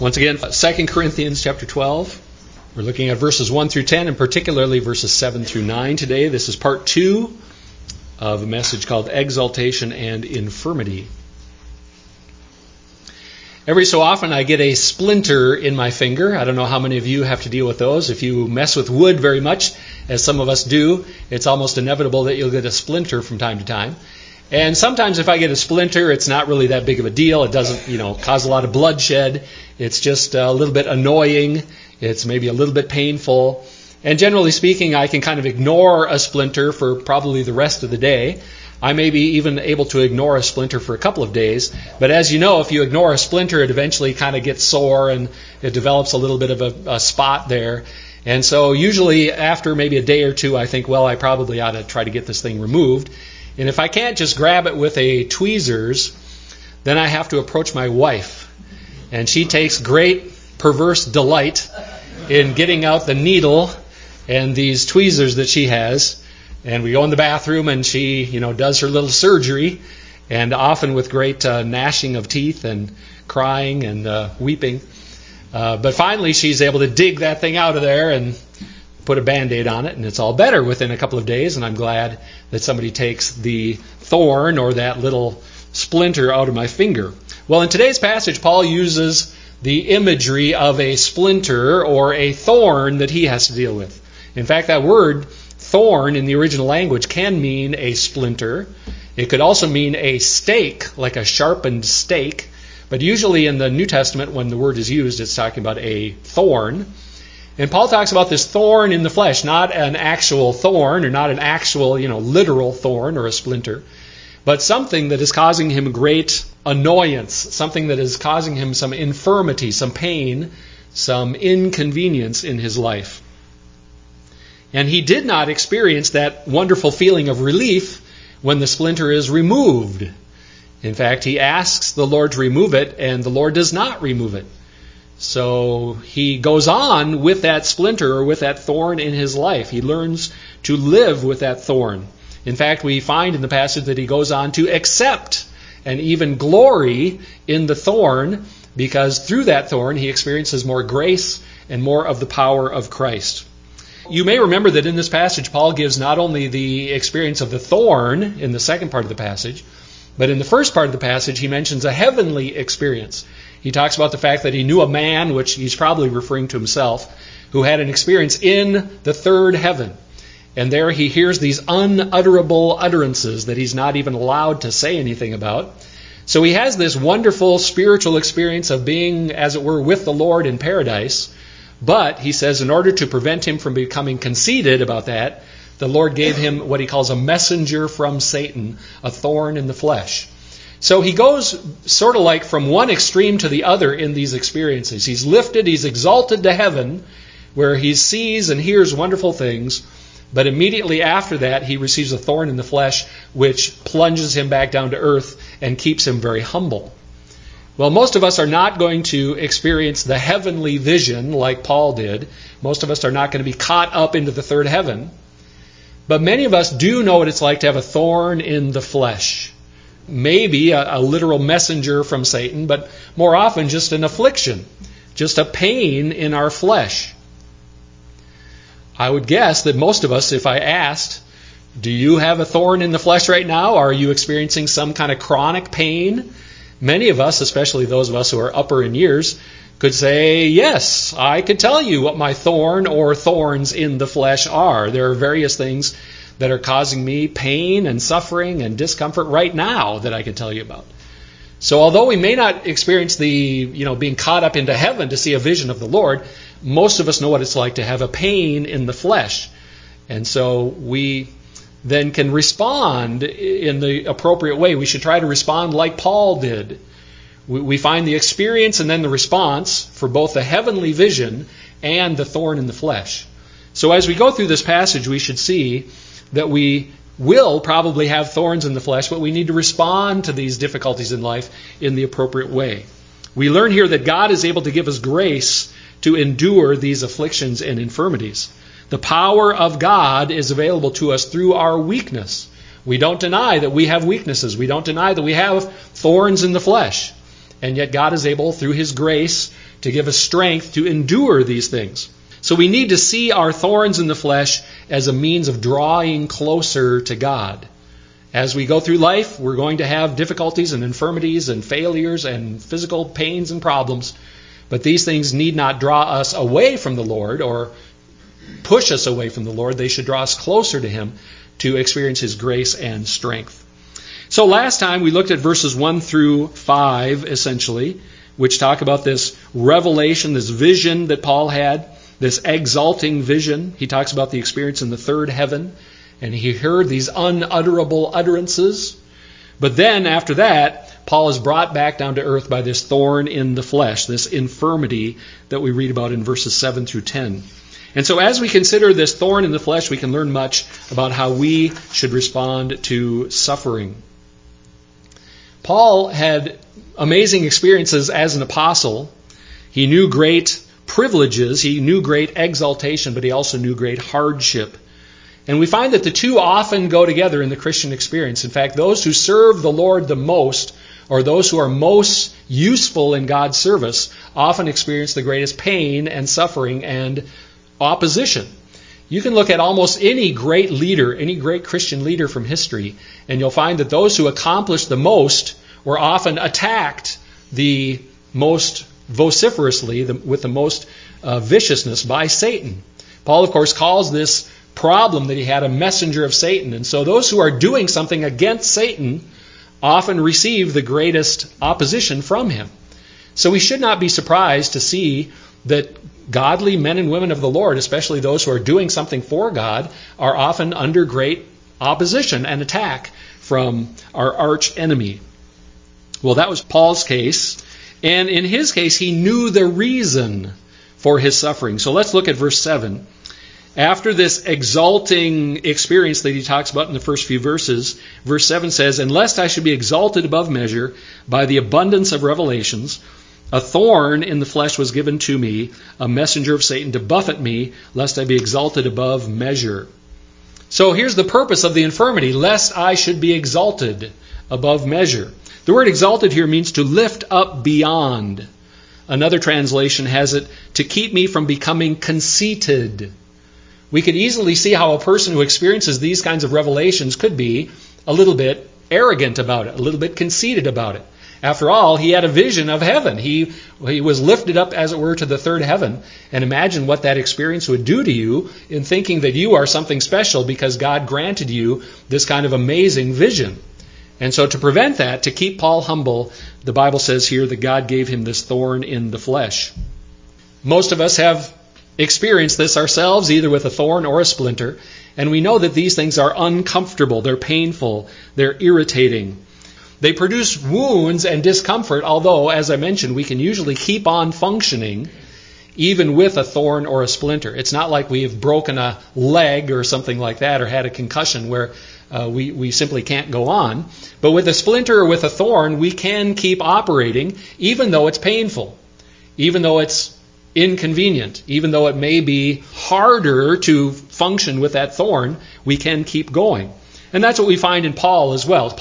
Once again, 2 Corinthians chapter 12. We're looking at verses 1 through 10, and particularly verses 7 through 9 today. This is part 2 of a message called Exaltation and Infirmity. Every so often I get a splinter in my finger. I don't know how many of you have to deal with those. If you mess with wood very much, as some of us do, it's almost inevitable that you'll get a splinter from time to time. And sometimes if I get a splinter, it's not really that big of a deal. It doesn't, cause a lot of bloodshed. It's just a little bit annoying. It's maybe a little bit painful. And generally speaking, I can kind of ignore a splinter for probably the rest of the day. I may be even able to ignore a splinter for a couple of days. But as you know, if you ignore a splinter, it eventually kind of gets sore and it develops a little bit of a spot there. And so usually after maybe a day or two, I think, well, I probably ought to try to get this thing removed. And if I can't just grab it with a tweezers, then I have to approach my wife. And she takes great perverse delight in getting out the needle and these tweezers that she has. And we go in the bathroom and she, does her little surgery, and often with great gnashing of teeth and crying and weeping. But finally she's able to dig that thing out of there and put a Band-Aid on it, and it's all better within a couple of days, and I'm glad that somebody takes the thorn or that little splinter out of my finger. Well, in today's passage, Paul uses the imagery of a splinter or a thorn that he has to deal with. In fact, that word thorn in the original language can mean a splinter. It could also mean a stake, like a sharpened stake, but usually in the New Testament, when the word is used, it's talking about a thorn. And Paul talks about this thorn in the flesh, not an actual thorn or not an actual, literal thorn or a splinter, but something that is causing him great annoyance, something that is causing him some infirmity, some pain, some inconvenience in his life. And he did not experience that wonderful feeling of relief when the splinter is removed. In fact, he asks the Lord to remove it, and the Lord does not remove it. So he goes on with that splinter or with that thorn in his life. He learns to live with that thorn. In fact, we find in the passage that he goes on to accept and even glory in the thorn, because through that thorn he experiences more grace and more of the power of Christ. You may remember that in this passage Paul gives not only the experience of the thorn in the second part of the passage, but in the first part of the passage he mentions a heavenly experience. He talks about the fact that he knew a man, which he's probably referring to himself, who had an experience in the third heaven. And there he hears these unutterable utterances that he's not even allowed to say anything about. So he has this wonderful spiritual experience of being, as it were, with the Lord in paradise. But, he says, in order to prevent him from becoming conceited about that, the Lord gave him what he calls a messenger from Satan, a thorn in the flesh. So he goes sort of like from one extreme to the other in these experiences. He's lifted, he's exalted to heaven, where he sees and hears wonderful things, but immediately after that he receives a thorn in the flesh, which plunges him back down to earth and keeps him very humble. Well, most of us are not going to experience the heavenly vision like Paul did. Most of us are not going to be caught up into the third heaven. But many of us do know what it's like to have a thorn in the flesh. Maybe a literal messenger from Satan, but more often just an affliction, just a pain in our flesh. I would guess that most of us, if I asked, do you have a thorn in the flesh right now? Are you experiencing some kind of chronic pain? Many of us, especially those of us who are upper in years, could say, yes, I could tell you what my thorn or thorns in the flesh are. There are various things that are causing me pain and suffering and discomfort right now that I can tell you about. So although we may not experience the, being caught up into heaven to see a vision of the Lord, most of us know what it's like to have a pain in the flesh. And so we then can respond in the appropriate way. We should try to respond like Paul did. We find the experience and then the response for both the heavenly vision and the thorn in the flesh. So as we go through this passage, we should see that we will probably have thorns in the flesh, but we need to respond to these difficulties in life in the appropriate way. We learn here that God is able to give us grace to endure these afflictions and infirmities. The power of God is available to us through our weakness. We don't deny that we have weaknesses. We don't deny that we have thorns in the flesh. And yet God is able, through His grace, to give us strength to endure these things. So we need to see our thorns in the flesh as a means of drawing closer to God. As we go through life, we're going to have difficulties and infirmities and failures and physical pains and problems. But these things need not draw us away from the Lord or push us away from the Lord. They should draw us closer to Him to experience His grace and strength. So last time we looked at verses 1 through 5, essentially, which talk about this revelation, this vision that Paul had, this exalting vision. He talks about the experience in the third heaven, and he heard these unutterable utterances. But then, after that, Paul is brought back down to earth by this thorn in the flesh, this infirmity that we read about in verses 7 through 10. And so as we consider this thorn in the flesh, we can learn much about how we should respond to suffering. Paul had amazing experiences as an apostle. He knew great privileges, he knew great exaltation, but he also knew great hardship. And we find that the two often go together in the Christian experience. In fact, those who serve the Lord the most, or those who are most useful in God's service, often experience the greatest pain and suffering and opposition. You can look at almost any great leader, any great Christian leader from history, and you'll find that those who accomplished the most were often attacked the most vociferously, with the most viciousness by Satan. Paul, of course, calls this problem that he had a messenger of Satan. And so those who are doing something against Satan often receive the greatest opposition from him. So we should not be surprised to see that godly men and women of the Lord, especially those who are doing something for God, are often under great opposition and attack from our arch enemy. Well, that was Paul's case. And in his case, he knew the reason for his suffering. So let's look at verse 7. After this exalting experience that he talks about in the first few verses, verse 7 says, "And lest I should be exalted above measure by the abundance of revelations, a thorn in the flesh was given to me, a messenger of Satan to buffet me, lest I be exalted above measure." So here's the purpose of the infirmity, lest I should be exalted above measure. The word exalted here means to lift up beyond. Another translation has it, to keep me from becoming conceited. We could easily see how a person who experiences these kinds of revelations could be a little bit arrogant about it, a little bit conceited about it. After all, he had a vision of heaven. He was lifted up, as it were, to the third heaven. And imagine what that experience would do to you in thinking that you are something special because God granted you this kind of amazing vision. And so to prevent that, to keep Paul humble, the Bible says here that God gave him this thorn in the flesh. Most of us have experienced this ourselves, either with a thorn or a splinter, and we know that these things are uncomfortable, they're painful, they're irritating. They produce wounds and discomfort, although, as I mentioned, we can usually keep on functioning even with a thorn or a splinter. It's not like we have broken a leg or something like that, or had a concussion where we simply can't go on. But with a splinter or with a thorn, we can keep operating, even though it's painful, even though it's inconvenient, even though it may be harder to function with that thorn, we can keep going. And that's what we find in Paul as well.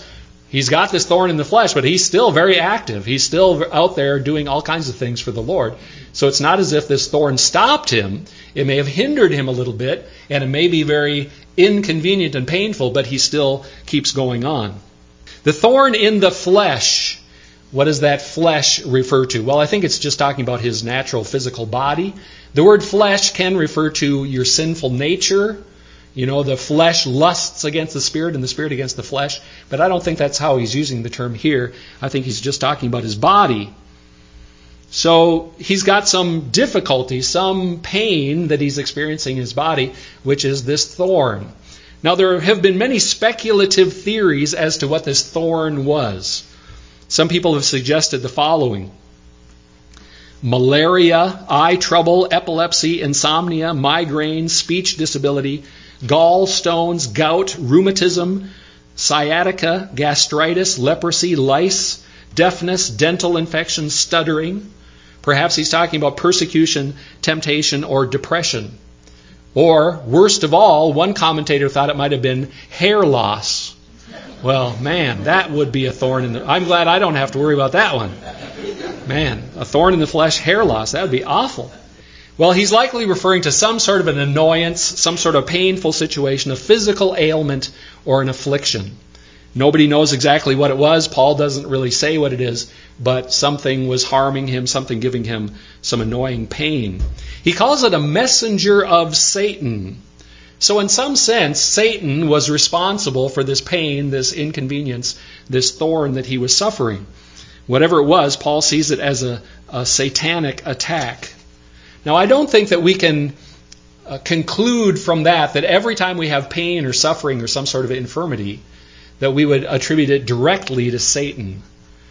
He's got this thorn in the flesh, but he's still very active. He's still out there doing all kinds of things for the Lord. So it's not as if this thorn stopped him. It may have hindered him a little bit, and it may be very inconvenient and painful, but he still keeps going on. The thorn in the flesh, what does that flesh refer to? Well, I think it's just talking about his natural physical body. The word flesh can refer to your sinful nature. You know, the flesh lusts against the spirit and the spirit against the flesh. But I don't think that's how he's using the term here. I think he's just talking about his body. So he's got some difficulty, some pain that he's experiencing in his body, which is this thorn. Now, there have been many speculative theories as to what this thorn was. Some people have suggested the following: malaria, eye trouble, epilepsy, insomnia, migraine, speech disability, gallstones, gout, rheumatism, sciatica, gastritis, leprosy, lice, deafness, dental infections, stuttering. Perhaps he's talking about persecution, temptation, or depression. Or, worst of all, one commentator thought it might have been hair loss. Well, man, that would be a thorn in the... I'm glad I don't have to worry about that one. Man, a thorn in the flesh, hair loss, that would be awful. Well, he's likely referring to some sort of an annoyance, some sort of painful situation, a physical ailment or an affliction. Nobody knows exactly what it was. Paul doesn't really say what it is, but something was harming him, something giving him some annoying pain. He calls it a messenger of Satan. So in some sense, Satan was responsible for this pain, this inconvenience, this thorn that he was suffering. Whatever it was, Paul sees it as a satanic attack. Now, I don't think that we can conclude from that every time we have pain or suffering or some sort of infirmity, that we would attribute it directly to Satan.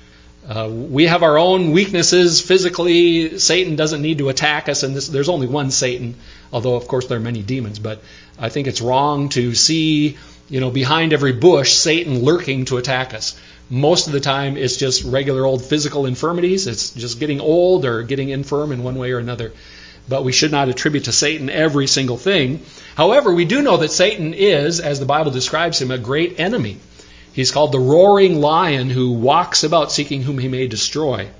We have our own weaknesses physically. Satan doesn't need to attack us, and there's only one Satan, although, of course, there are many demons. But I think it's wrong to see, behind every bush, Satan lurking to attack us. Most of the time, it's just regular old physical infirmities. It's just getting old or getting infirm in one way or another. But we should not attribute to Satan every single thing. However, we do know that Satan is, as the Bible describes him, a great enemy. He's called the roaring lion who walks about seeking whom he may destroy.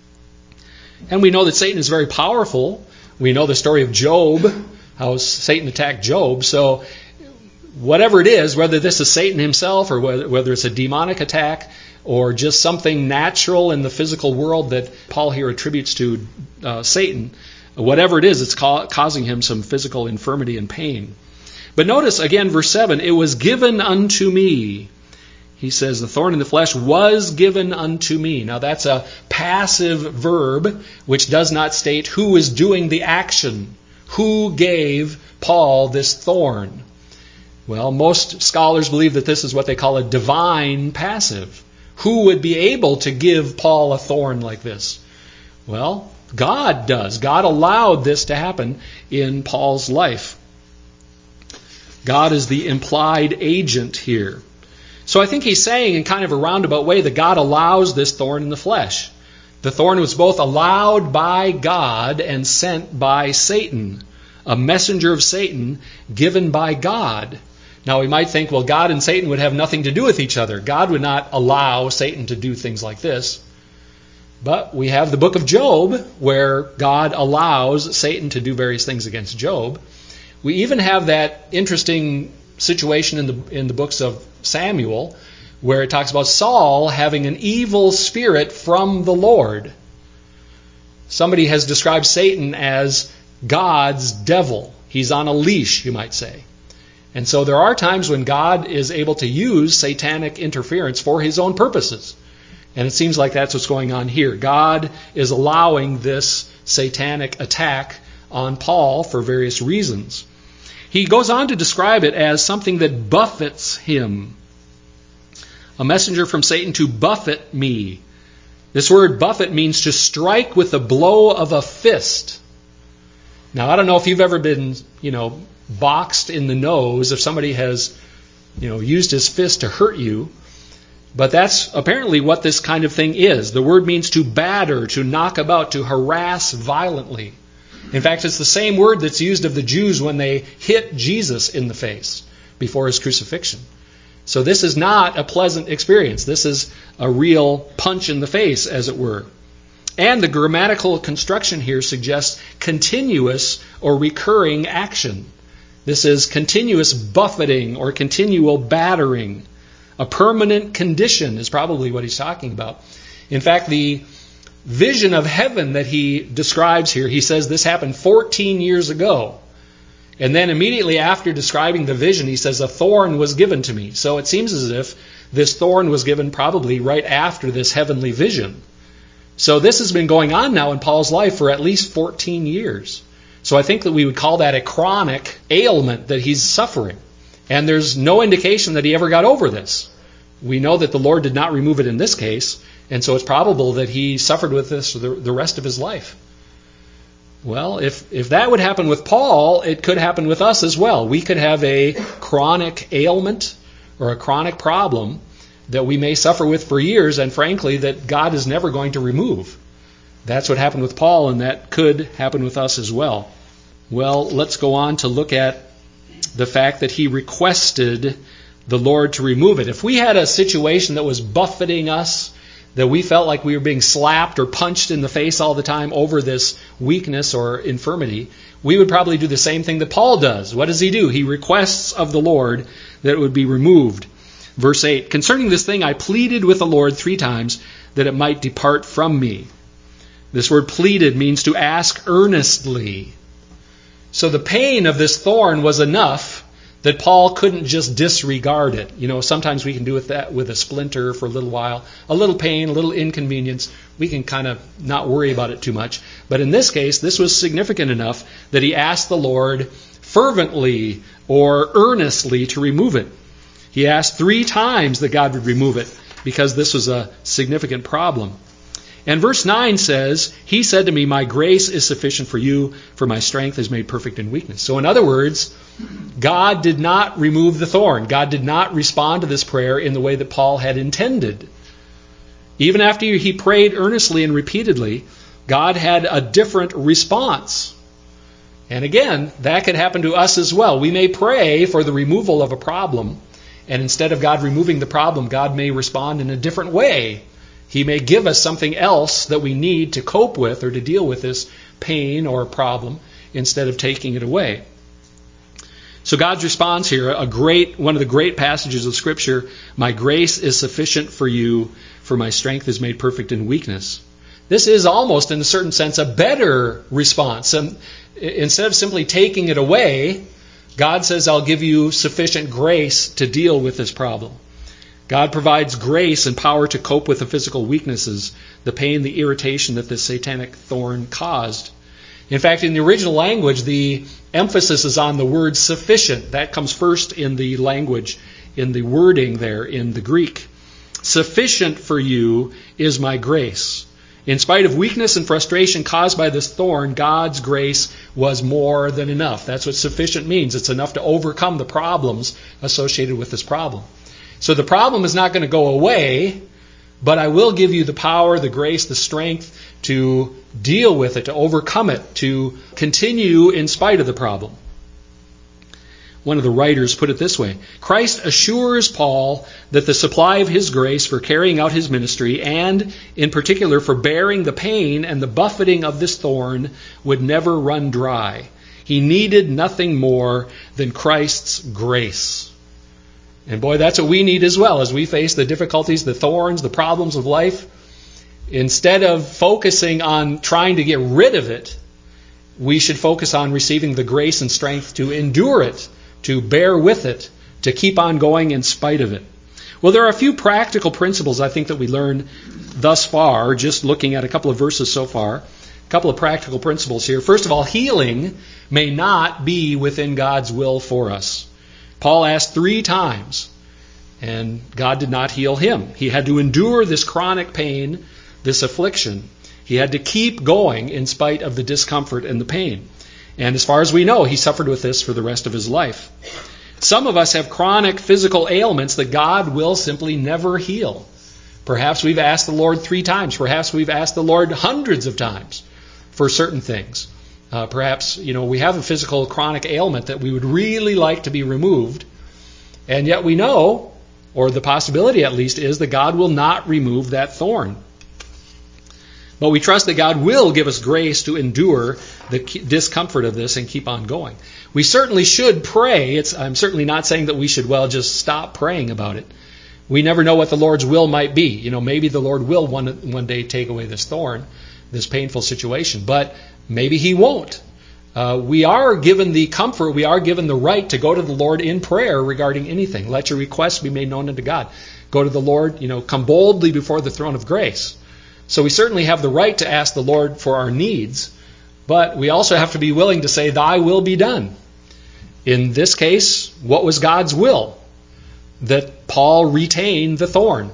And we know that Satan is very powerful. We know the story of Job, how Satan attacked Job. So whatever it is, whether this is Satan himself or whether it's a demonic attack or just something natural in the physical world that Paul here attributes to Satan, whatever it is, it's causing him some physical infirmity and pain. But notice again, verse 7, it was given unto me. He says, the thorn in the flesh was given unto me. Now that's a passive verb which does not state who is doing the action. Who gave Paul this thorn? Well, most scholars believe that this is what they call a divine passive. Who would be able to give Paul a thorn like this? Well, God does. God allowed this to happen in Paul's life. God is the implied agent here. So I think he's saying in kind of a roundabout way that God allows this thorn in the flesh. The thorn was both allowed by God and sent by Satan, a messenger of Satan given by God. Now we might think, well, God and Satan would have nothing to do with each other. God would not allow Satan to do things like this. But we have the book of Job where God allows Satan to do various things against Job. We even have that interesting situation in the books of Samuel where it talks about Saul having an evil spirit from the Lord. Somebody has described Satan as God's devil. He's on a leash, you might say. And so there are times when God is able to use satanic interference for his own purposes. And it seems like that's what's going on here. God is allowing this satanic attack on Paul for various reasons. He goes on to describe it as something that buffets him. A messenger from Satan to buffet me. This word buffet means to strike with the blow of a fist. Now, I don't know if you've ever been, boxed in the nose, if somebody has, used his fist to hurt you. But that's apparently what this kind of thing is. The word means to batter, to knock about, to harass violently. In fact, it's the same word that's used of the Jews when they hit Jesus in the face before his crucifixion. So this is not a pleasant experience. This is a real punch in the face, as it were. And the grammatical construction here suggests continuous or recurring action. This is continuous buffeting or continual battering. A permanent condition is probably what he's talking about. In fact, the vision of heaven that he describes here, he says this happened 14 years ago. And then immediately after describing the vision, he says, a thorn was given to me. So it seems as if this thorn was given probably right after this heavenly vision. So this has been going on now in Paul's life for at least 14 years. So I think that we would call that a chronic ailment that he's suffering. And there's no indication that he ever got over this. We know that the Lord did not remove it in this case, and so it's probable that he suffered with this the rest of his life. Well, if that would happen with Paul, it could happen with us as well. We could have a chronic ailment or a chronic problem that we may suffer with for years, and frankly, that God is never going to remove. That's what happened with Paul, and that could happen with us as well. Well, let's go on to look at the fact that he requested the Lord to remove it. If we had a situation that was buffeting us, that we felt like we were being slapped or punched in the face all the time over this weakness or infirmity, we would probably do the same thing that Paul does. What does he do? He requests of the Lord that it would be removed. Verse 8, concerning this thing I pleaded with the Lord 3 times that it might depart from me. This word pleaded means to ask earnestly. So the pain of this thorn was enough that Paul couldn't just disregard it. Sometimes we can do that with a splinter for a little while. A little pain, a little inconvenience. We can kind of not worry about it too much. But in this case, this was significant enough that he asked the Lord fervently or earnestly to remove it. He asked 3 times that God would remove it because this was a significant problem. And verse 9 says, he said to me, my grace is sufficient for you, for my strength is made perfect in weakness. So in other words, God did not remove the thorn. God did not respond to this prayer in the way that Paul had intended. Even after he prayed earnestly and repeatedly, God had a different response. And again, that could happen to us as well. We may pray for the removal of a problem, and instead of God removing the problem, God may respond in a different way. He may give us something else that we need to cope with or to deal with this pain or problem instead of taking it away. So God's response here, one of the great passages of Scripture, my grace is sufficient for you, for my strength is made perfect in weakness. This is almost, in a certain sense, a better response. And instead of simply taking it away, God says, I'll give you sufficient grace to deal with this problem. God provides grace and power to cope with the physical weaknesses, the pain, the irritation that this satanic thorn caused. In fact, in the original language, the emphasis is on the word sufficient. That comes first in the language, in the wording there in the Greek. Sufficient for you is my grace. In spite of weakness and frustration caused by this thorn, God's grace was more than enough. That's what sufficient means. It's enough to overcome the problems associated with this problem. So the problem is not going to go away, but I will give you the power, the grace, the strength to deal with it, to overcome it, to continue in spite of the problem. One of the writers put it this way: Christ assures Paul that the supply of his grace for carrying out his ministry, and in particular for bearing the pain and the buffeting of this thorn, would never run dry. He needed nothing more than Christ's grace. And boy, that's what we need as well as we face the difficulties, the thorns, the problems of life. Instead of focusing on trying to get rid of it, we should focus on receiving the grace and strength to endure it, to bear with it, to keep on going in spite of it. Well, there are a few practical principles I think that we learned thus far, just looking at a couple of verses so far. A couple of practical principles here. First of all, healing may not be within God's will for us. Paul asked 3 times, and God did not heal him. He had to endure this chronic pain, this affliction. He had to keep going in spite of the discomfort and the pain. And as far as we know, he suffered with this for the rest of his life. Some of us have chronic physical ailments that God will simply never heal. Perhaps we've asked the Lord 3 times. Perhaps we've asked the Lord hundreds of times for certain things. Perhaps, we have a physical chronic ailment that we would really like to be removed, and yet we know, or the possibility at least is, that God will not remove that thorn. But we trust that God will give us grace to endure the discomfort of this and keep on going. We certainly should pray. I'm certainly not saying that we should, just stop praying about it. We never know what the Lord's will might be. Maybe the Lord will one day take away this thorn, this painful situation, but maybe he won't. We are given the comfort, we are given the right to go to the Lord in prayer regarding anything. Let your requests be made known unto God. Go to the Lord, come boldly before the throne of grace. So we certainly have the right to ask the Lord for our needs, but we also have to be willing to say, thy will be done. In this case, what was God's will? That Paul retain the thorn.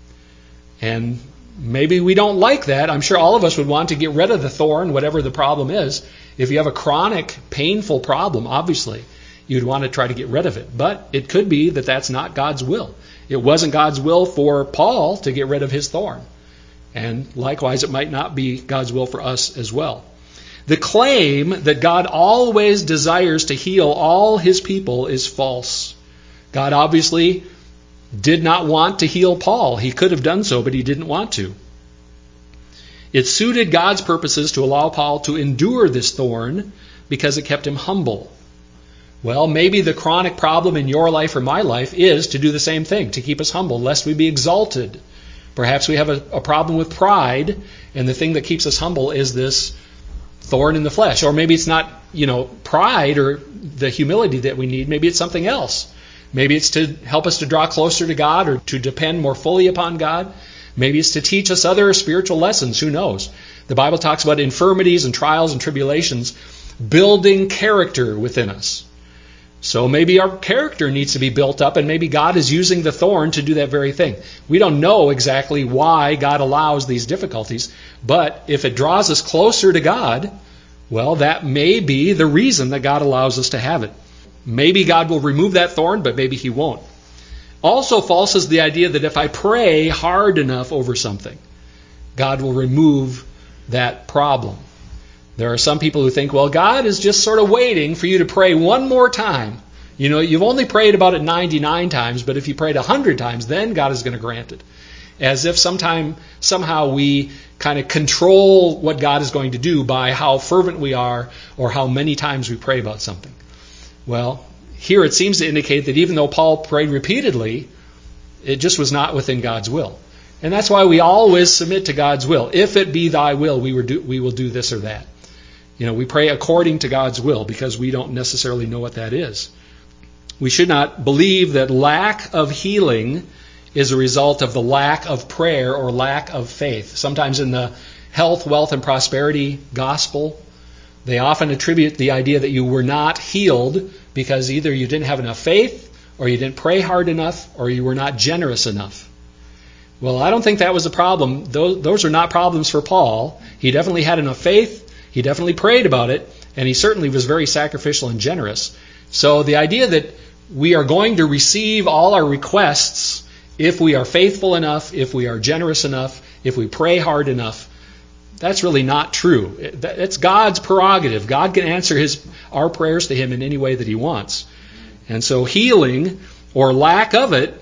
And maybe we don't like that. I'm sure all of us would want to get rid of the thorn, whatever the problem is. If you have a chronic, painful problem, obviously, you'd want to try to get rid of it. But it could be that that's not God's will. It wasn't God's will for Paul to get rid of his thorn. And likewise, it might not be God's will for us as well. The claim that God always desires to heal all his people is false. God obviously did not want to heal Paul. He could have done so, but he didn't want to. It suited God's purposes to allow Paul to endure this thorn because it kept him humble. Well, maybe the chronic problem in your life or my life is to do the same thing, to keep us humble, lest we be exalted. Perhaps we have a problem with pride, and the thing that keeps us humble is this thorn in the flesh. Or maybe it's not, pride or the humility that we need. Maybe it's something else. Maybe it's to help us to draw closer to God or to depend more fully upon God. Maybe it's to teach us other spiritual lessons. Who knows? The Bible talks about infirmities and trials and tribulations building character within us. So maybe our character needs to be built up, and maybe God is using the thorn to do that very thing. We don't know exactly why God allows these difficulties, but if it draws us closer to God, well, that may be the reason that God allows us to have it. Maybe God will remove that thorn, but maybe He won't. Also false is the idea that if I pray hard enough over something, God will remove that problem. There are some people who think, well, God is just sort of waiting for you to pray one more time. You've only prayed about it 99 times, but if you prayed 100 times, then God is going to grant it. As if somehow we kind of control what God is going to do by how fervent we are or how many times we pray about something. Well, here it seems to indicate that even though Paul prayed repeatedly, it just was not within God's will. And that's why we always submit to God's will. If it be thy will, we will do this or that. We pray according to God's will because we don't necessarily know what that is. We should not believe that lack of healing is a result of the lack of prayer or lack of faith. Sometimes in the health, wealth, and prosperity gospel, they often attribute the idea that you were not healed because either you didn't have enough faith, or you didn't pray hard enough, or you were not generous enough. Well, I don't think that was a problem. Those are not problems for Paul. He definitely had enough faith. He definitely prayed about it, and he certainly was very sacrificial and generous. So the idea that we are going to receive all our requests if we are faithful enough, if we are generous enough, if we pray hard enough, that's really not true. It's God's prerogative. God can answer our prayers to Him in any way that He wants. And so healing or lack of it,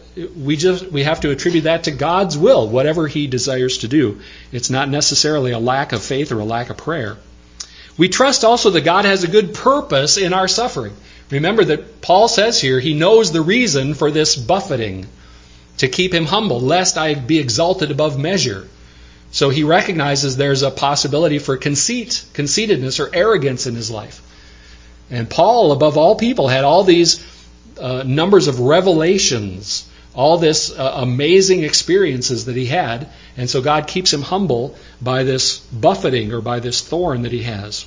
we have to attribute that to God's will, whatever He desires to do. It's not necessarily a lack of faith or a lack of prayer. We trust also that God has a good purpose in our suffering. Remember that Paul says here he knows the reason for this buffeting, to keep him humble, lest I be exalted above measure. So he recognizes there's a possibility for conceitedness or arrogance in his life. And Paul, above all people, had all these numbers of revelations, all this amazing experiences that he had. And so God keeps him humble by this buffeting or by this thorn that he has.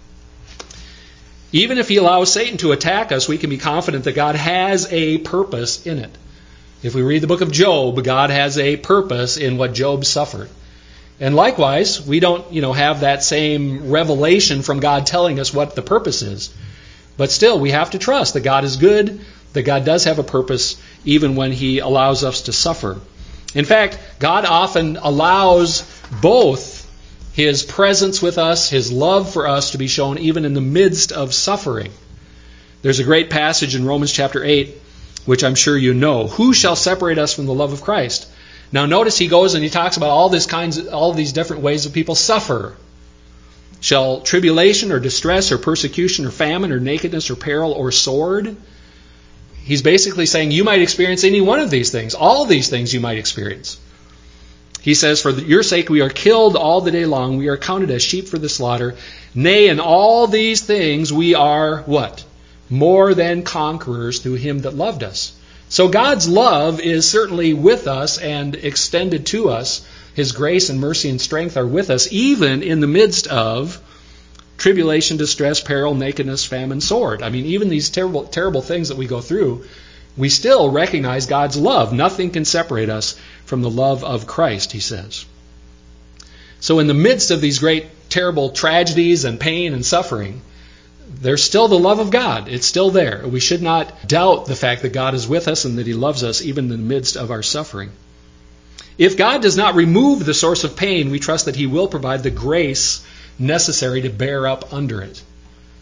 Even if he allows Satan to attack us, we can be confident that God has a purpose in it. If we read the book of Job, God has a purpose in what Job suffered. And likewise, we don't, have that same revelation from God telling us what the purpose is. But still, we have to trust that God is good, that God does have a purpose, even when He allows us to suffer. In fact, God often allows both His presence with us, His love for us to be shown even in the midst of suffering. There's a great passage in Romans chapter 8, which I'm sure you know. Who shall separate us from the love of Christ? Now notice he goes and he talks about all these different ways that people suffer. Shall tribulation or distress or persecution or famine or nakedness or peril or sword? He's basically saying you might experience any one of these things. All these things you might experience. He says, for your sake we are killed all the day long. We are counted as sheep for the slaughter. Nay, in all these things we are what? More than conquerors through Him that loved us. So God's love is certainly with us and extended to us. His grace and mercy and strength are with us, even in the midst of tribulation, distress, peril, nakedness, famine, sword. I mean, even these terrible, terrible things that we go through, we still recognize God's love. Nothing can separate us from the love of Christ, he says. So in the midst of these great, terrible tragedies and pain and suffering, there's still the love of God. It's still there. We should not doubt the fact that God is with us and that He loves us even in the midst of our suffering. If God does not remove the source of pain, we trust that He will provide the grace necessary to bear up under it.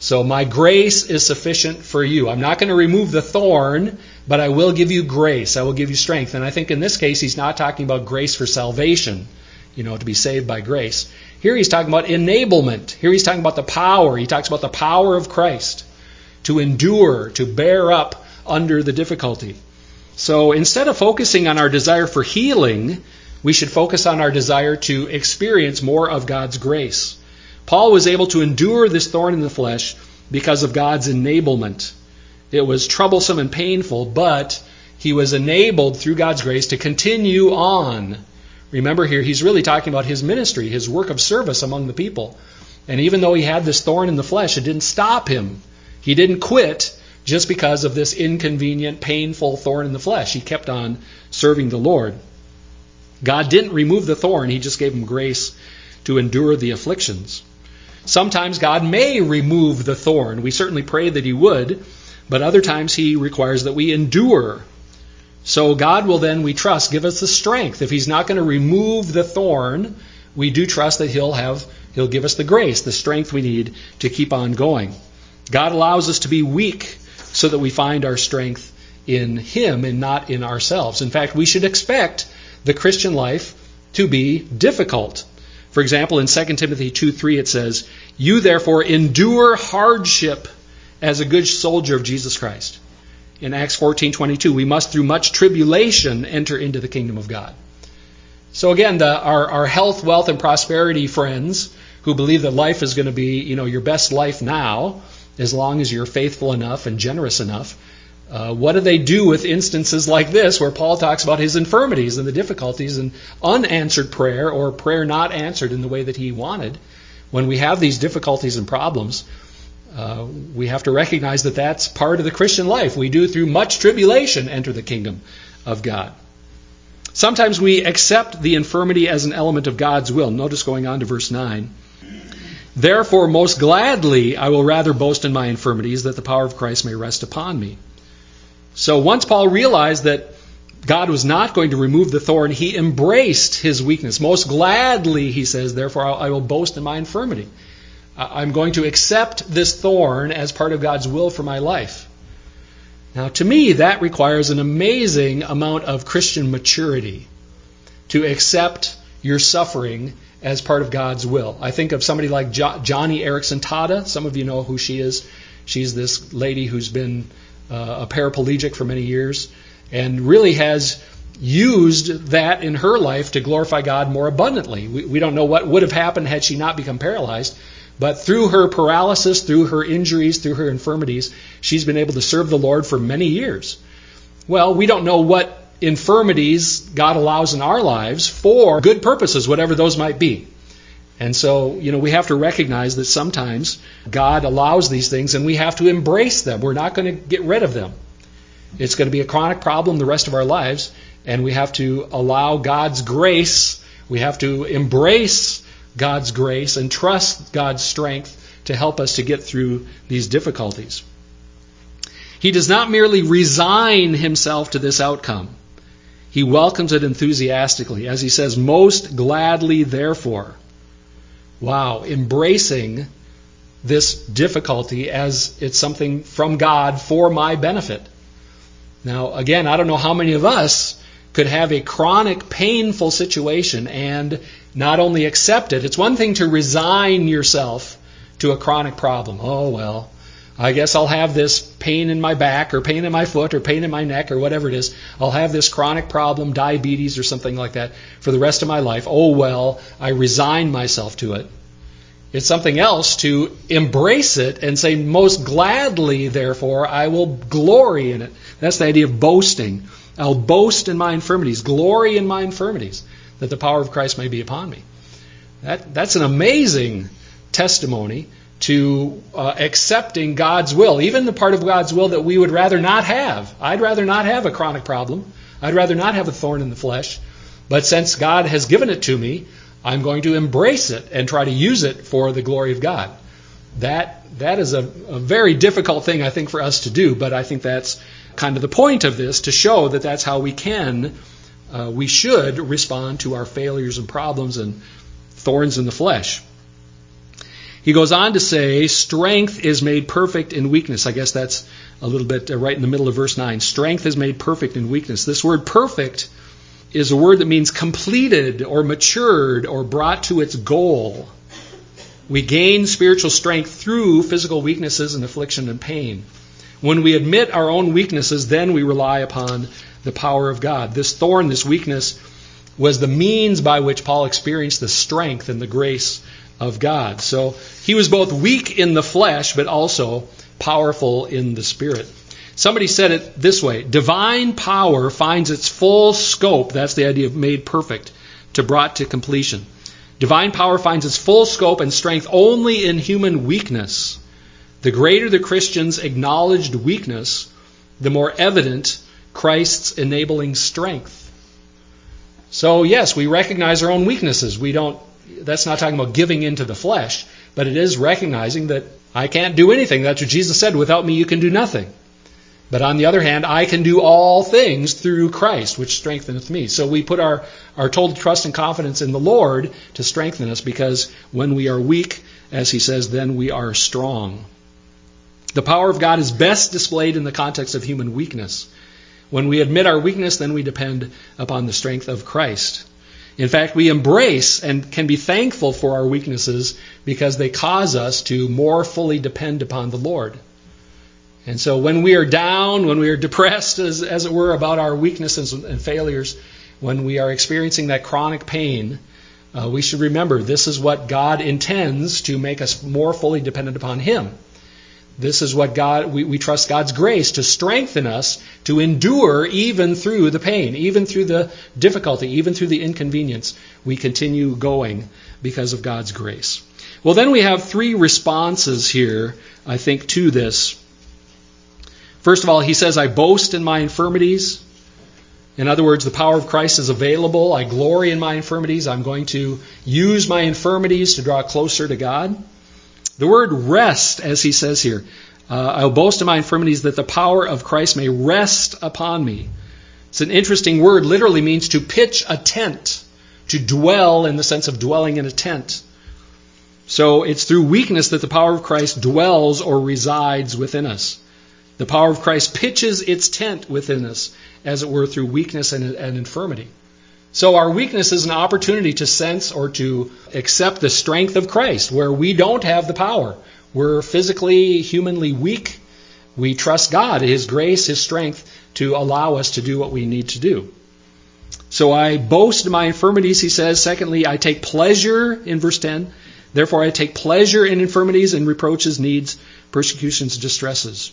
So my grace is sufficient for you. I'm not going to remove the thorn, but I will give you grace. I will give you strength. And I think in this case, he's not talking about grace for salvation, to be saved by grace. Here he's talking about enablement. Here he's talking about the power. He talks about the power of Christ to endure, to bear up under the difficulty. So instead of focusing on our desire for healing, we should focus on our desire to experience more of God's grace. Paul was able to endure this thorn in the flesh because of God's enablement. It was troublesome and painful, but he was enabled through God's grace to continue on. Remember here, he's really talking about his ministry, his work of service among the people. And even though he had this thorn in the flesh, it didn't stop him. He didn't quit just because of this inconvenient, painful thorn in the flesh. He kept on serving the Lord. God didn't remove the thorn. He just gave him grace to endure the afflictions. Sometimes God may remove the thorn. We certainly pray that he would, but other times he requires that we endure. So God will then, we trust, give us the strength. If he's not going to remove the thorn, we do trust that he'll give us the grace, the strength we need to keep on going. God allows us to be weak so that we find our strength in him and not in ourselves. In fact, we should expect the Christian life to be difficult. For example, in 2 Timothy 2:3 it says, "You therefore endure hardship as a good soldier of Jesus Christ." In Acts 14:22, we must through much tribulation enter into the kingdom of God. So again, our health, wealth, and prosperity friends who believe that life is going to be, your best life now, as long as you're faithful enough and generous enough, what do they do with instances like this where Paul talks about his infirmities and the difficulties and unanswered prayer or prayer not answered in the way that he wanted? When we have these difficulties and problems, we have to recognize that that's part of the Christian life. We do through much tribulation enter the kingdom of God. Sometimes we accept the infirmity as an element of God's will. Notice going on to verse 9. "Therefore, most gladly I will rather boast in my infirmities, that the power of Christ may rest upon me." So once Paul realized that God was not going to remove the thorn, he embraced his weakness. Most gladly, he says, "Therefore I will boast in my infirmity." I'm going to accept this thorn as part of God's will for my life. Now, to me, that requires an amazing amount of Christian maturity to accept your suffering as part of God's will. I think of somebody like Johnny Erickson Tada. Some of you know who she is. She's this lady who's been a paraplegic for many years and really has used that in her life to glorify God more abundantly. We don't know what would have happened had she not become paralyzed, but through her paralysis, through her injuries, through her infirmities, she's been able to serve the Lord for many years. Well, we don't know what infirmities God allows in our lives for good purposes, whatever those might be. And so, we have to recognize that sometimes God allows these things and we have to embrace them. We're not going to get rid of them. It's going to be a chronic problem the rest of our lives, and we have to allow God's grace. We have to embrace God's grace and trust God's strength to help us to get through these difficulties. He does not merely resign himself to this outcome. He welcomes it enthusiastically. As he says, "Most gladly, therefore." Wow, embracing this difficulty as it's something from God for my benefit. Now, again, I don't know how many of us could have a chronic, painful situation and not only accept it. It's one thing to resign yourself to a chronic problem. Oh, well, I guess I'll have this pain in my back or pain in my foot or pain in my neck or whatever it is. I'll have this chronic problem, diabetes or something like that, for the rest of my life. Oh, well, I resign myself to it. It's something else to embrace it and say, "Most gladly, therefore, I will glory in it." That's the idea of boasting. I'll boast in my infirmities, glory in my infirmities, that the power of Christ may be upon me. That's an amazing testimony to accepting God's will, even the part of God's will that we would rather not have. I'd rather not have a chronic problem. I'd rather not have a thorn in the flesh. But since God has given it to me, I'm going to embrace it and try to use it for the glory of God. That is a very difficult thing, I think, for us to do, but I think that's kind of the point of this, to show that that's how we should respond to our failures and problems and thorns in the flesh. He goes on to say, strength is made perfect in weakness. I guess that's a little bit right in the middle of verse 9. Strength is made perfect in weakness. This word perfect is a word that means completed or matured or brought to its goal. We gain spiritual strength through physical weaknesses and affliction and pain. When we admit our own weaknesses, then we rely upon the power of God. This thorn, this weakness, was the means by which Paul experienced the strength and the grace of God. So he was both weak in the flesh, but also powerful in the spirit. Somebody said it this way: divine power finds its full scope, that's the idea of made perfect, to brought to completion. Divine power finds its full scope and strength only in human weakness. The greater the Christian's acknowledged weakness, the more evident Christ's enabling strength. So yes, we recognize our own weaknesses. That's not talking about giving into the flesh, but it is recognizing that I can't do anything. That's what Jesus said, without me you can do nothing. But on the other hand, I can do all things through Christ, which strengtheneth me. So we put our total trust and confidence in the Lord to strengthen us, because when we are weak, as he says, then we are strong. The power of God is best displayed in the context of human weakness. When we admit our weakness, then we depend upon the strength of Christ. In fact, we embrace and can be thankful for our weaknesses because they cause us to more fully depend upon the Lord. And so when we are down, when we are depressed, as it were, about our weaknesses and failures, when we are experiencing that chronic pain, we should remember this is what God intends to make us more fully dependent upon Him. This is what we trust God's grace to strengthen us to endure even through the pain, even through the difficulty, even through the inconvenience. We continue going because of God's grace. Well, then we have three responses here, I think, to this. First of all, he says, I boast in my infirmities. In other words, the power of Christ is available. I glory in my infirmities. I'm going to use my infirmities to draw closer to God. The word rest, as he says here, I'll boast in my infirmities that the power of Christ may rest upon me. It's an interesting word. Literally means to pitch a tent, to dwell in the sense of dwelling in a tent. So it's through weakness that the power of Christ dwells or resides within us. The power of Christ pitches its tent within us, as it were, through weakness and infirmity. So our weakness is an opportunity to sense or to accept the strength of Christ, where we don't have the power. We're physically, humanly weak. We trust God, His grace, His strength, to allow us to do what we need to do. So I boast in my infirmities, he says. Secondly, I take pleasure, in verse 10. Therefore I take pleasure in infirmities and reproaches, needs, persecutions, distresses.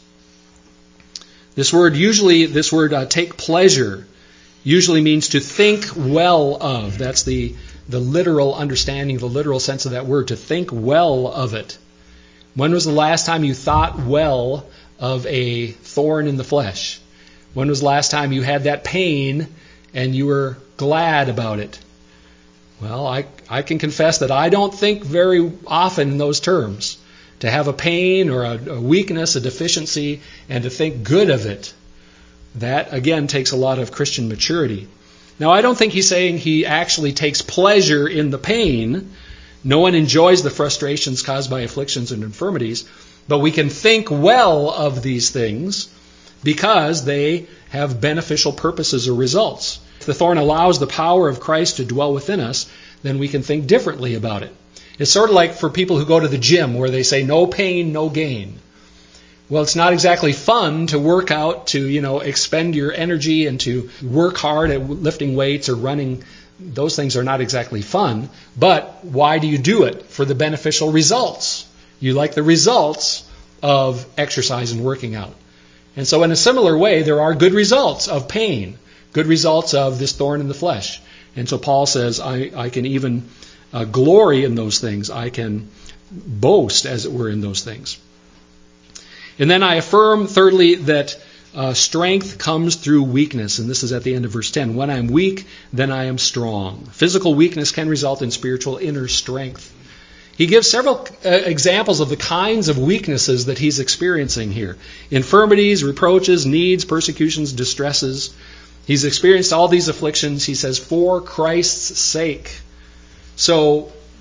This word take pleasure, usually means to think well of. That's the literal understanding, the literal sense of that word, to think well of it. When was the last time you thought well of a thorn in the flesh? When was the last time you had that pain and you were glad about it? Well, I can confess that I don't think very often in those terms. To have a pain or a weakness, a deficiency, and to think good of it. That, again, takes a lot of Christian maturity. Now, I don't think he's saying he actually takes pleasure in the pain. No one enjoys the frustrations caused by afflictions and infirmities. But we can think well of these things because they have beneficial purposes or results. If the thorn allows the power of Christ to dwell within us, then we can think differently about it. It's sort of like for people who go to the gym where they say, no pain, no gain. Well, it's not exactly fun to work out, to, expend your energy and to work hard at lifting weights or running. Those things are not exactly fun. But why do you do it? For the beneficial results. You like the results of exercise and working out. And so in a similar way, there are good results of pain, good results of this thorn in the flesh. And so Paul says, I can even glory in those things. I can boast, as it were, in those things. And then I affirm, thirdly, that strength comes through weakness. And this is at the end of verse 10. When I'm weak, then I am strong. Physical weakness can result in spiritual inner strength. He gives several examples of the kinds of weaknesses that he's experiencing here. Infirmities, reproaches, needs, persecutions, distresses. He's experienced all these afflictions, he says, for Christ's sake. So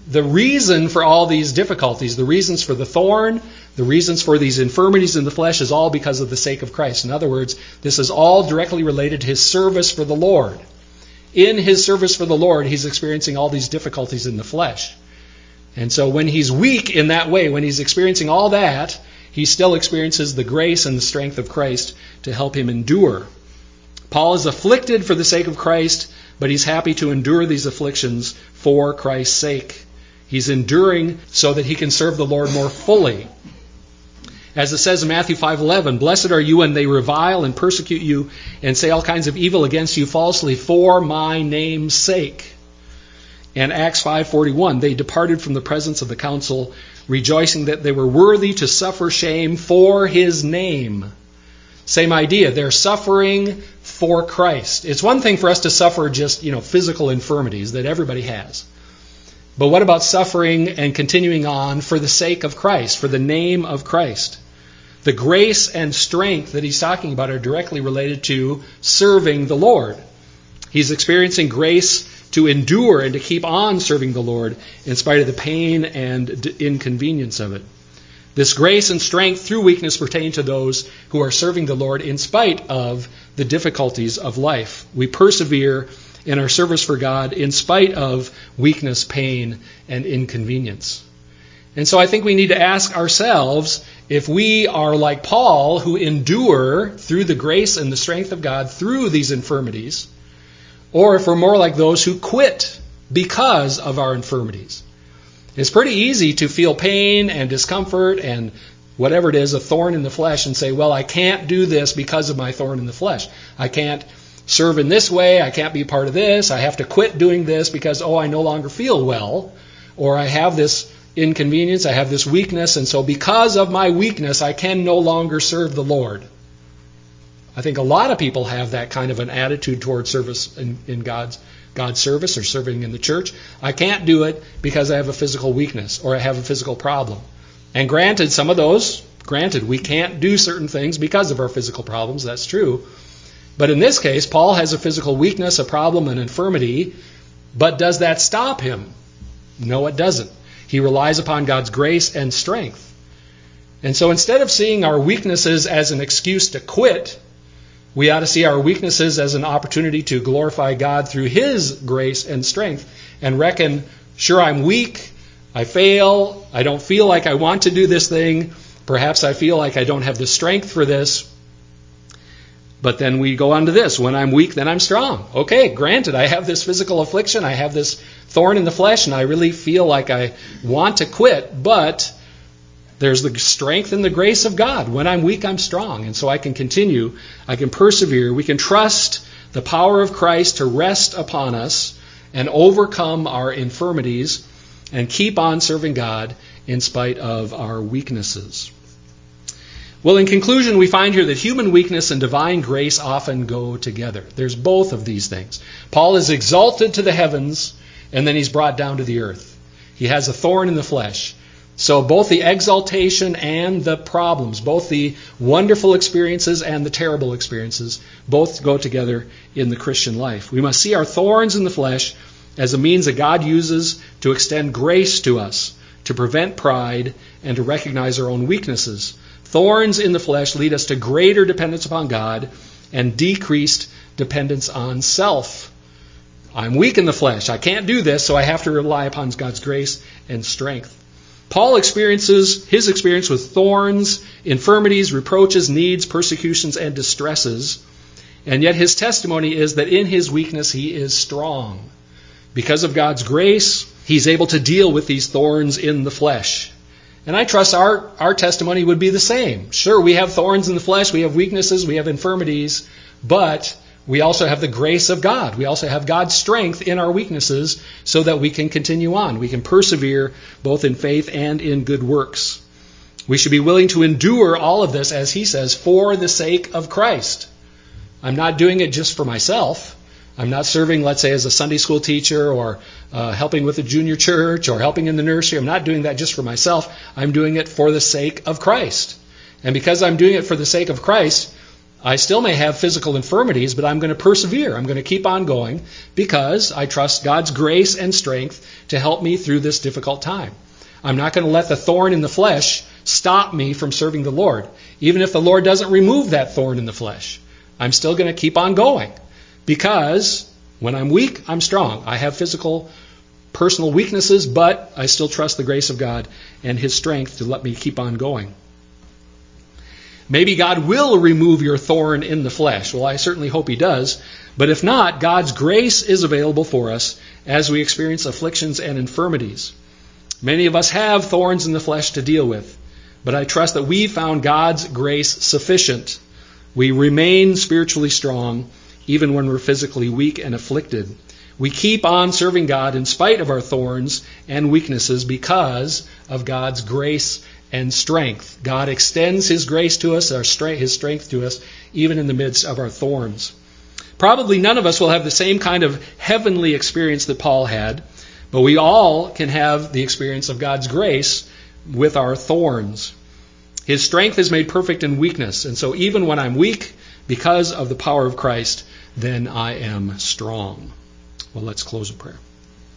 the reason for all these difficulties, the reasons for the thorn, the reasons for these infirmities in the flesh is all because of the sake of Christ. In other words, this is all directly related to his service for the Lord. In his service for the Lord, he's experiencing all these difficulties in the flesh. And so when he's weak in that way, when he's experiencing all that, he still experiences the grace and the strength of Christ to help him endure. Paul is afflicted for the sake of Christ, but he's happy to endure these afflictions for Christ's sake. He's enduring so that he can serve the Lord more fully. As it says in Matthew 5:11, "Blessed are you when they revile and persecute you and say all kinds of evil against you falsely for my name's sake." And Acts 5:41, "They departed from the presence of the council, rejoicing that they were worthy to suffer shame for his name." Same idea. They're suffering for Christ. It's one thing for us to suffer just, physical infirmities that everybody has. But what about suffering and continuing on for the sake of Christ, for the name of Christ? The grace and strength that he's talking about are directly related to serving the Lord. He's experiencing grace to endure and to keep on serving the Lord in spite of the pain and inconvenience of it. This grace and strength through weakness pertain to those who are serving the Lord in spite of the difficulties of life. We persevere in our service for God in spite of weakness, pain, and inconvenience. And so I think we need to ask ourselves if we are like Paul, who endure through the grace and the strength of God through these infirmities, or if we're more like those who quit because of our infirmities. It's pretty easy to feel pain and discomfort and whatever it is, a thorn in the flesh, and say, well, I can't do this because of my thorn in the flesh. I can't serve in this way. I can't be part of this. I have to quit doing this because, I no longer feel well, or I have this inconvenience, I have this weakness, and so because of my weakness, I can no longer serve the Lord. I think a lot of people have that kind of an attitude toward service in God's service or serving in the church. I can't do it because I have a physical weakness or I have a physical problem. And granted, we can't do certain things because of our physical problems. That's true. But in this case, Paul has a physical weakness, a problem, an infirmity. But does that stop him? No, it doesn't. He relies upon God's grace and strength. And so instead of seeing our weaknesses as an excuse to quit, we ought to see our weaknesses as an opportunity to glorify God through his grace and strength and reckon, sure, I'm weak, I fail, I don't feel like I want to do this thing, perhaps I feel like I don't have the strength for this. But then we go on to this, when I'm weak, then I'm strong. Okay, granted, I have this physical affliction, I have this thorn in the flesh, and I really feel like I want to quit, but there's the strength and the grace of God. When I'm weak, I'm strong. And so I can continue, I can persevere, we can trust the power of Christ to rest upon us and overcome our infirmities and keep on serving God in spite of our weaknesses. Well, in conclusion, we find here that human weakness and divine grace often go together. There's both of these things. Paul is exalted to the heavens, and then he's brought down to the earth. He has a thorn in the flesh. So both the exaltation and the problems, both the wonderful experiences and the terrible experiences, both go together in the Christian life. We must see our thorns in the flesh as a means that God uses to extend grace to us, to prevent pride, and to recognize our own weaknesses. Thorns in the flesh lead us to greater dependence upon God and decreased dependence on self. I'm weak in the flesh. I can't do this, so I have to rely upon God's grace and strength. Paul experiences his experience with thorns, infirmities, reproaches, needs, persecutions, and distresses. And yet his testimony is that in his weakness he is strong. Because of God's grace, he's able to deal with these thorns in the flesh. And I trust our testimony would be the same. Sure, we have thorns in the flesh, we have weaknesses, we have infirmities, but we also have the grace of God. We also have God's strength in our weaknesses so that we can continue on. We can persevere both in faith and in good works. We should be willing to endure all of this, as he says, for the sake of Christ. I'm not doing it just for myself. I'm not serving, let's say, as a Sunday school teacher or helping with a junior church or helping in the nursery. I'm not doing that just for myself. I'm doing it for the sake of Christ. And because I'm doing it for the sake of Christ, I still may have physical infirmities, but I'm going to persevere. I'm going to keep on going because I trust God's grace and strength to help me through this difficult time. I'm not going to let the thorn in the flesh stop me from serving the Lord. Even if the Lord doesn't remove that thorn in the flesh, I'm still going to keep on going because when I'm weak, I'm strong. I have physical, personal weaknesses, but I still trust the grace of God and His strength to let me keep on going. Maybe God will remove your thorn in the flesh. Well, I certainly hope He does. But if not, God's grace is available for us as we experience afflictions and infirmities. Many of us have thorns in the flesh to deal with, but I trust that we found God's grace sufficient. We remain spiritually strong even when we're physically weak and afflicted. We keep on serving God in spite of our thorns and weaknesses because of God's grace and strength. God extends His grace to us, His strength to us, even in the midst of our thorns. Probably none of us will have the same kind of heavenly experience that Paul had, but we all can have the experience of God's grace with our thorns. His strength is made perfect in weakness, and so even when I'm weak, because of the power of Christ, then I am strong. Well, let's close in prayer.